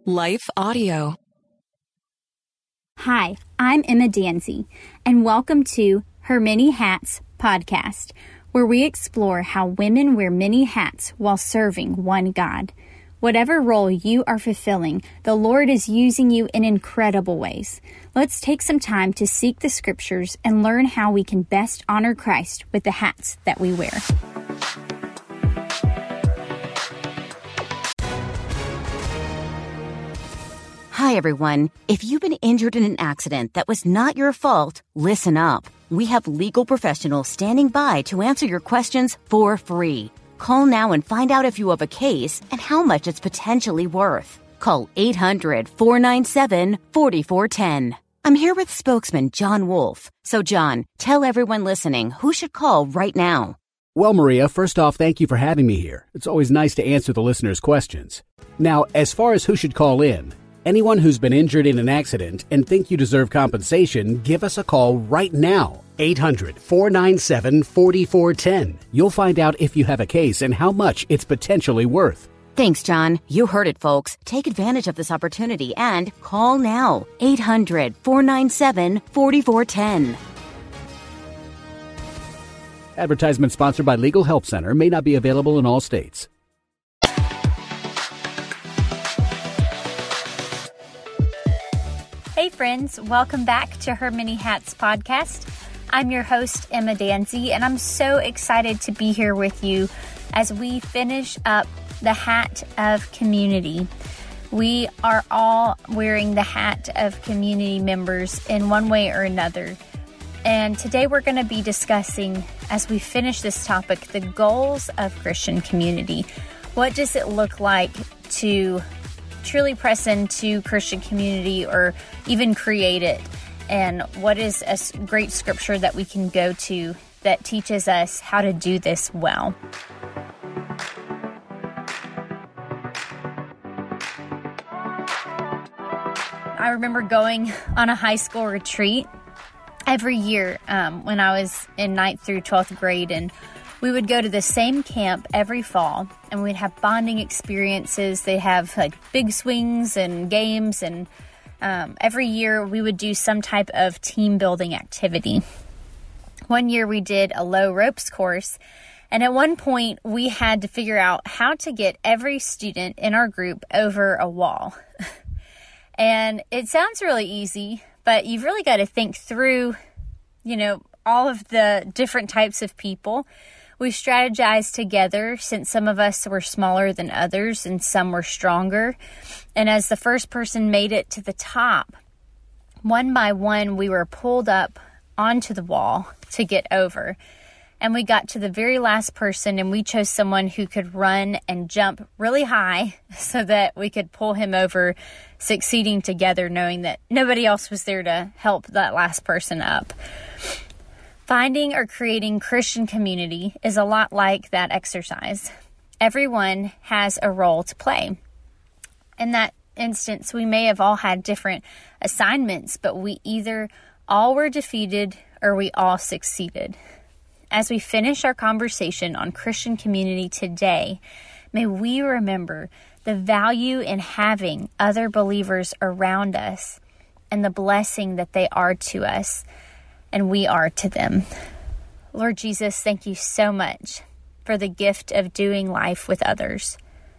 Life Audio. Hi, I'm Emma Danzy, and welcome to Her Many Hats podcast, where we explore how women wear many hats while serving one God. Whatever role you are fulfilling, the Lord is using you in incredible ways. Let's take some time to seek the scriptures and learn how we can best honor Christ with the hats that we wear. Hi, everyone. If you've been injured in an accident that was not your fault, listen up. We have legal professionals standing by to answer your questions for free. Call now and find out if you have a case and how much it's potentially worth. Call 800-497-4410. I'm here with spokesman John Wolf. So, John, tell everyone listening who should call right now. Well, Maria, first off, thank you for having me here. It's always nice to answer the listeners' questions. Now, as far as who should call in, anyone who's been injured in an accident and think you deserve compensation, give us a call right now. 800-497-4410. You'll find out if you have a case and how much it's potentially worth. Thanks, John. You heard it, folks. Take advantage of this opportunity and call now. 800-497-4410. Advertisement sponsored by Legal Help Center. May not be available in all states. Hey friends, welcome back to Her Many Hats podcast. I'm your host, Emma Danzy, and I'm so excited to be here with you as we finish up the hat of community. We are all wearing the hat of community members in one way or another. And today we're going to be discussing, as we finish this topic, the goals of Christian community. What does it look like to truly press into Christian community or even create it? And what is a great scripture that we can go to that teaches us how to do this well? I remember going on a high school retreat every year when I was in 9th through 12th grade, and we would go to the same camp every fall, and we'd have bonding experiences. They'd have like big swings and games, and every year we would do some type of team building activity. One year we did a low ropes course, and at one point we had to figure out how to get every student in our group over a wall. And it sounds really easy, but you've really got to think through, all of the different types of people. We strategized together since some of us were smaller than others and some were stronger. And as the first person made it to the top, one by one, we were pulled up onto the wall to get over. And we got to the very last person, and we chose someone who could run and jump really high so that we could pull him over, succeeding together, knowing that nobody else was there to help that last person up. Finding or creating Christian community is a lot like that exercise. Everyone has a role to play. In that instance, we may have all had different assignments, but we either all were defeated or we all succeeded. As we finish our conversation on Christian community today, may we remember the value in having other believers around us and the blessing that they are to us and we are to them. Lord Jesus, thank you so much for the gift of doing life with others,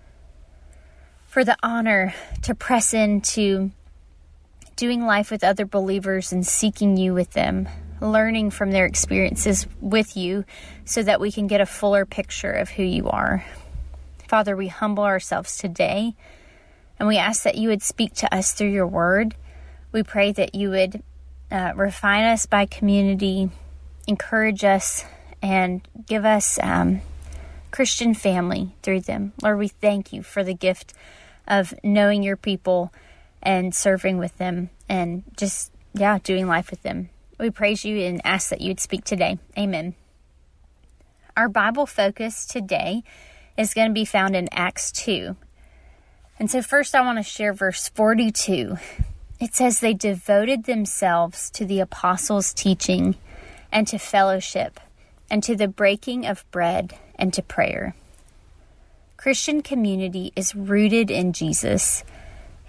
for the honor to press into doing life with other believers and seeking you with them, learning from their experiences with you so that we can get a fuller picture of who you are. Father, we humble ourselves today, and we ask that you would speak to us through your word. We pray that you would refine us by community, encourage us, and give us Christian family through them. Lord, we thank you for the gift of knowing your people and serving with them and just, doing life with them. We praise you and ask that you would speak today. Amen. Our Bible focus today is going to be found in Acts 2. And so first I want to share verse 42. It says, they devoted themselves to the apostles' teaching and to fellowship and to the breaking of bread and to prayer. Christian community is rooted in Jesus.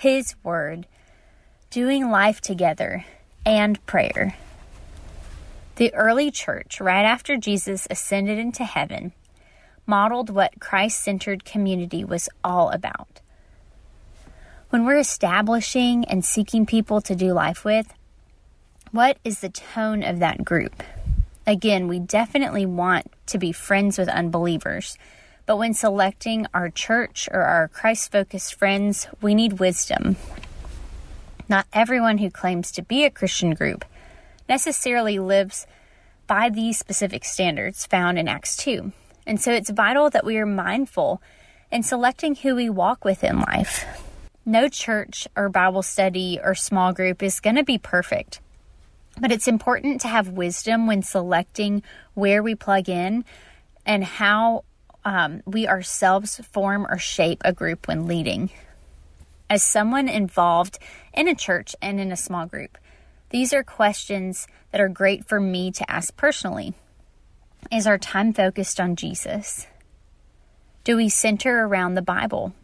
His Word, doing life together, and prayer. The early church, right after Jesus ascended into heaven, modeled what Christ-centered community was all about. When we're establishing and seeking people to do life with, what is the tone of that group? Again, we definitely want to be friends with unbelievers, but when selecting our church or our Christ-focused friends, we need wisdom. Not everyone who claims to be a Christian group necessarily lives by these specific standards found in Acts 2. And so it's vital that we are mindful in selecting who we walk with in life. No church or Bible study or small group is going to be perfect, but it's important to have wisdom when selecting where we plug in and how we ourselves form or shape a group when leading. As someone involved in a church and in a small group, these are questions that are great for me to ask personally. Is our time focused on Jesus? Do we center around the Bible?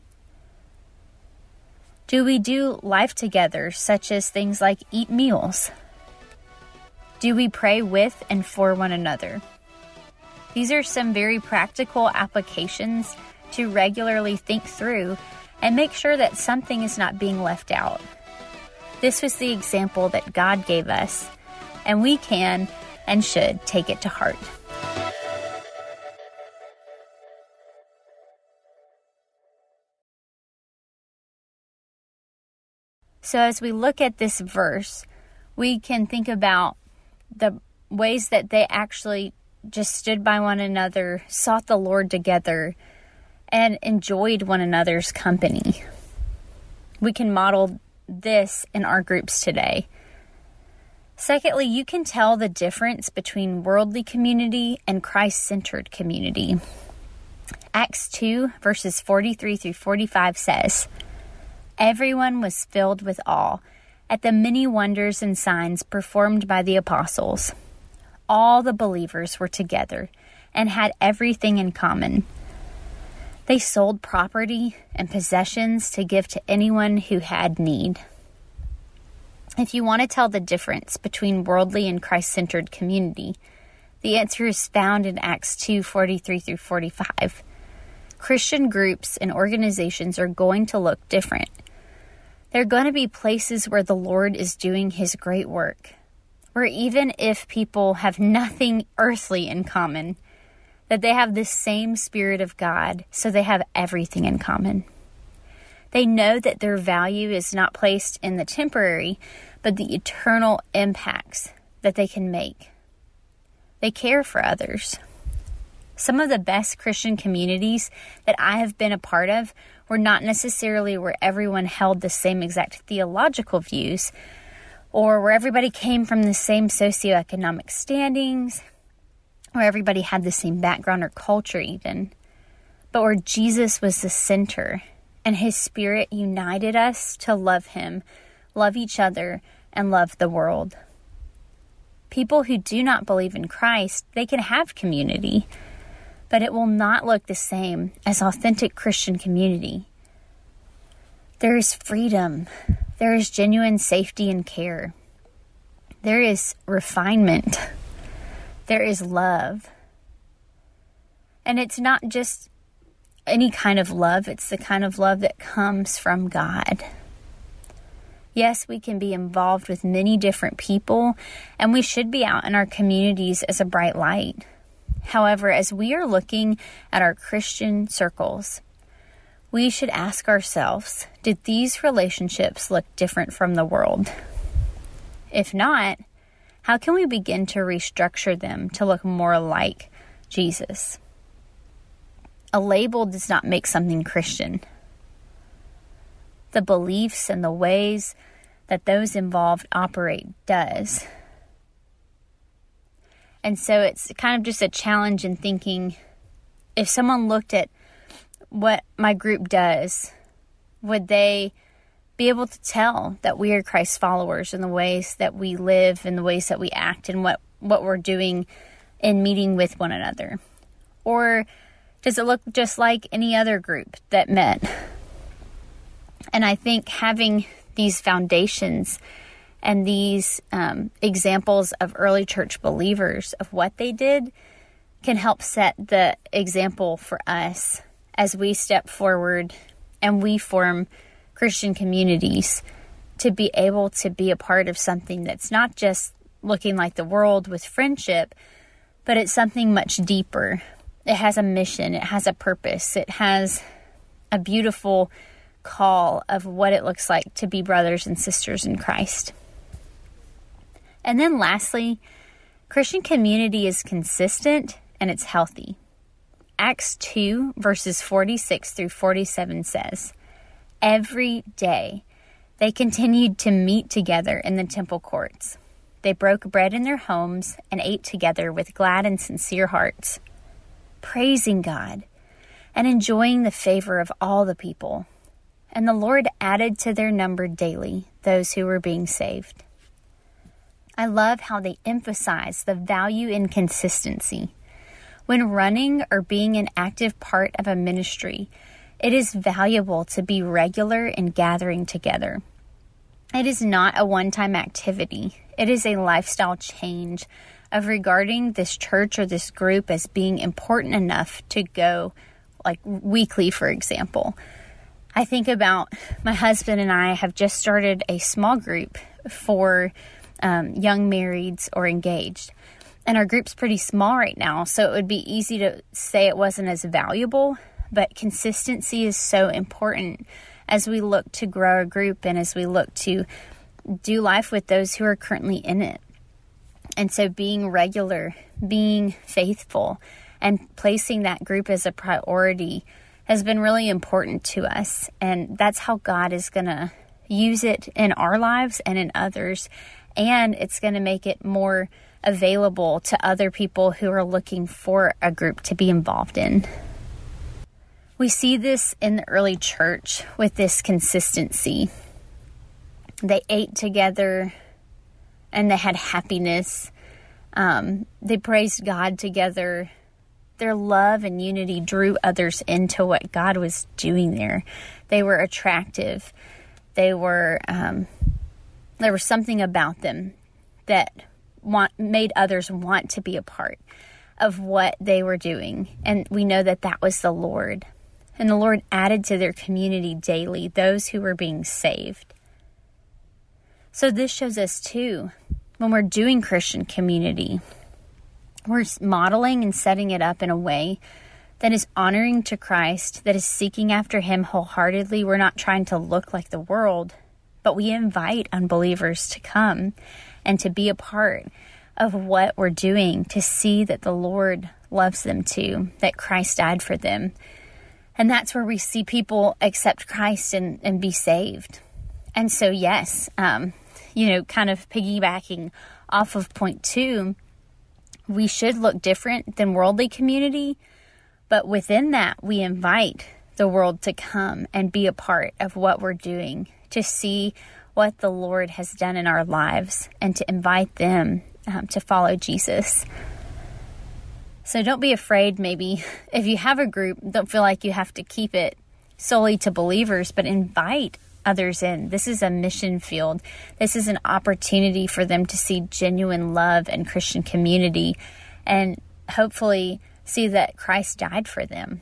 Do we do life together, such as things like eat meals? Do we pray with and for one another? These are some very practical applications to regularly think through and make sure that something is not being left out. This was the example that God gave us, and we can and should take it to heart. So as we look at this verse, we can think about the ways that they actually just stood by one another, sought the Lord together, and enjoyed one another's company. We can model this in our groups today. Secondly, you can tell the difference between worldly community and Christ-centered community. Acts 2, verses 43 through 45 says, "Everyone was filled with awe at the many wonders and signs performed by the apostles. All the believers were together and had everything in common. They sold property and possessions to give to anyone who had need." If you want to tell the difference between worldly and Christ-centered community, the answer is found in Acts 2, 43 through 45. Christian groups and organizations are going to look different. They're going to be places where the Lord is doing His great work, where even if people have nothing earthly in common, that they have the same Spirit of God, so they have everything in common. They know that their value is not placed in the temporary, but the eternal impacts that they can make. They care for others. Some of the best Christian communities that I have been a part of were not necessarily where everyone held the same exact theological views, or where everybody came from the same socioeconomic standings, or everybody had the same background or culture even, but where Jesus was the center and His Spirit united us to love Him, love each other, and love the world. People who do not believe in Christ, they can have community, but it will not look the same as authentic Christian community. There is freedom. There is genuine safety and care. There is refinement. There is love. And it's not just any kind of love. It's the kind of love that comes from God. Yes, we can be involved with many different people, and we should be out in our communities as a bright light. However, as we are looking at our Christian circles, we should ask ourselves, did these relationships look different from the world? If not, how can we begin to restructure them to look more like Jesus? A label does not make something Christian. The beliefs and the ways that those involved operate does. And so it's kind of just a challenge in thinking, if someone looked at what my group does, would they be able to tell that we are Christ followers in the ways that we live, in the ways that we act, and what we're doing in meeting with one another? Or does it look just like any other group that met? And I think having these foundations and these examples of early church believers of what they did can help set the example for us as we step forward and we form Christian communities to be able to be a part of something that's not just looking like the world with friendship, but it's something much deeper. It has a mission. It has a purpose. It has a beautiful call of what it looks like to be brothers and sisters in Christ. And then lastly, Christian community is consistent and it's healthy. Acts 2 verses 46 through 47 says, "Every day they continued to meet together in the temple courts. They broke bread in their homes and ate together with glad and sincere hearts, praising God and enjoying the favor of all the people. And the Lord added to their number daily those who were being saved." I love how they emphasize the value in consistency. When running or being an active part of a ministry, it is valuable to be regular in gathering together. It is not a one-time activity. It is a lifestyle change of regarding this church or this group as being important enough to go like weekly, for example. I think about my husband and I have just started a small group for young marrieds or engaged. And our group's pretty small right now, so it would be easy to say it wasn't as valuable, but consistency is so important as we look to grow a group and as we look to do life with those who are currently in it. And so being regular, being faithful, and placing that group as a priority has been really important to us. And that's how God is going to use it in our lives and in others. And it's going to make it more available to other people who are looking for a group to be involved in. We see this in the early church with this consistency. They ate together and they had happiness. They praised God together. Their love and unity drew others into what God was doing there. They were attractive. There was something about them that made others want to be a part of what they were doing. And we know that that was the Lord. And the Lord added to their community daily those who were being saved. So this shows us too, when we're doing Christian community, we're modeling and setting it up in a way that is honoring to Christ, that is seeking after Him wholeheartedly. We're not trying to look like the world, but we invite unbelievers to come and to be a part of what we're doing, to see that the Lord loves them too, that Christ died for them. And that's where we see people accept Christ and be saved. And so, yes, kind of piggybacking off of point 2, we should look different than worldly community, but within that, we invite the world to come and be a part of what we're doing, to see what the Lord has done in our lives, and to invite them to follow Jesus. So don't be afraid, maybe, if you have a group, don't feel like you have to keep it solely to believers, but invite others in. This is a mission field. This is an opportunity for them to see genuine love and Christian community and hopefully see that Christ died for them.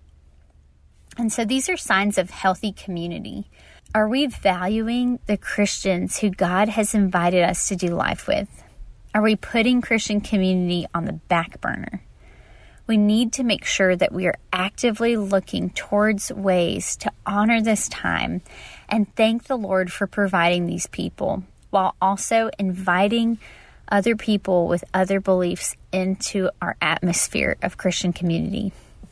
And so these are signs of healthy community. Are we valuing the Christians who God has invited us to do life with? Are we putting Christian community on the back burner? We need to make sure that we are actively looking towards ways to honor this time and thank the Lord for providing these people, while also inviting other people with other beliefs into our atmosphere of Christian community.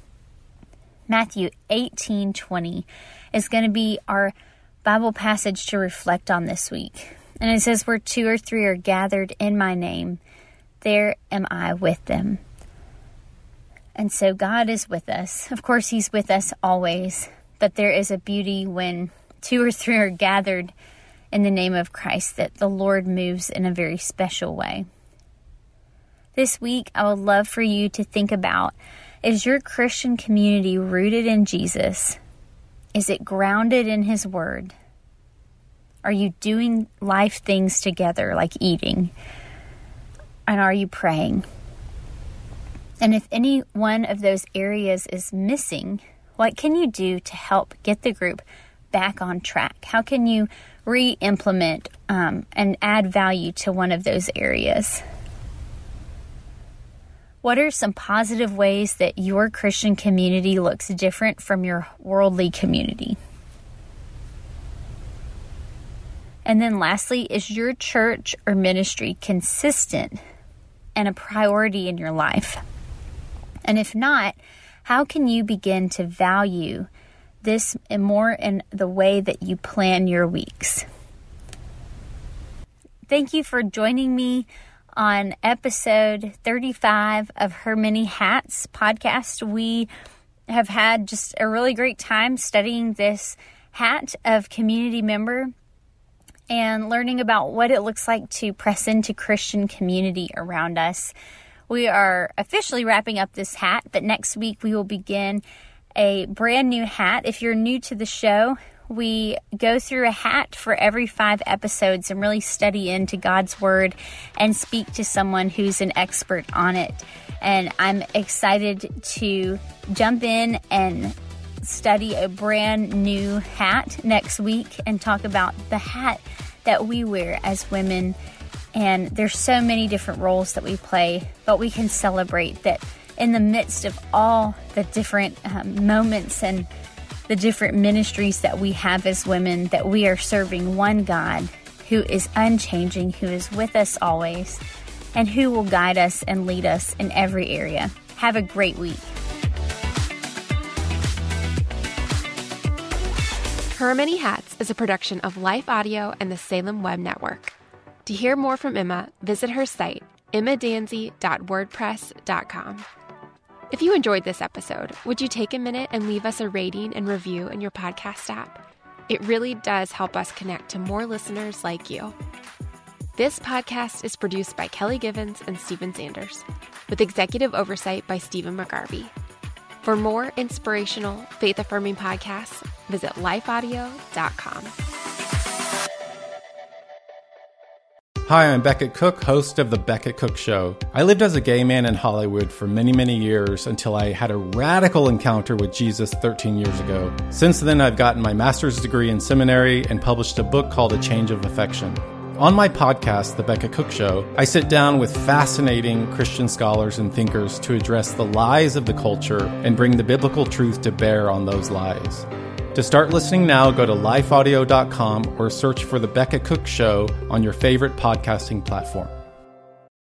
Matthew 18:20 is going to be our Bible passage to reflect on this week. And it says, "Where 2 or 3 are gathered in my name, there am I with them." And so God is with us. Of course, He's with us always. But there is a beauty when 2 or 3 are gathered in the name of Christ, that the Lord moves in a very special way. This week, I would love for you to think about, is your Christian community rooted in Jesus? Is it grounded in His Word? Are you doing life things together, like eating? And are you praying? And if any one of those areas is missing, what can you do to help get the group back on track? How can you re-implement and add value to one of those areas? What are some positive ways that your Christian community looks different from your worldly community? And then lastly, is your church or ministry consistent and a priority in your life? And if not, how can you begin to value this more in the way that you plan your weeks? Thank you for joining me on episode 35 of Her Many Hats podcast. We have had just a really great time studying this hat of community member and learning about what it looks like to press into Christian community around us. We are officially wrapping up this hat, but next week we will begin a brand new hat. If you're new to the show, we go through a hat for every 5 episodes and really study into God's Word and speak to someone who's an expert on it. And I'm excited to jump in and study a brand new hat next week and talk about the hat that we wear as women. And there's so many different roles that we play, but we can celebrate that in the midst of all the different moments and the different ministries that we have as women, that we are serving one God who is unchanging, who is with us always, and who will guide us and lead us in every area. Have a great week. Her Many Hats is a production of Life Audio and the Salem Web Network. To hear more from Emma, visit her site, emmadanzy.wordpress.com. If you enjoyed this episode, would you take a minute and leave us a rating and review in your podcast app? It really does help us connect to more listeners like you. This podcast is produced by Kelly Givens and Stephen Sanders, with executive oversight by Stephen McGarvey. For more inspirational, faith-affirming podcasts, visit lifeaudio.com. Hi, I'm Becket Cook, host of The Becket Cook Show. I lived as a gay man in Hollywood for many, many years until I had a radical encounter with Jesus 13 years ago. Since then, I've gotten my master's degree in seminary and published a book called A Change of Affection. On my podcast, The Becket Cook Show, I sit down with fascinating Christian scholars and thinkers to address the lies of the culture and bring the biblical truth to bear on those lies. To start listening now, go to lifeaudio.com or search for The Becket Cook Show on your favorite podcasting platform.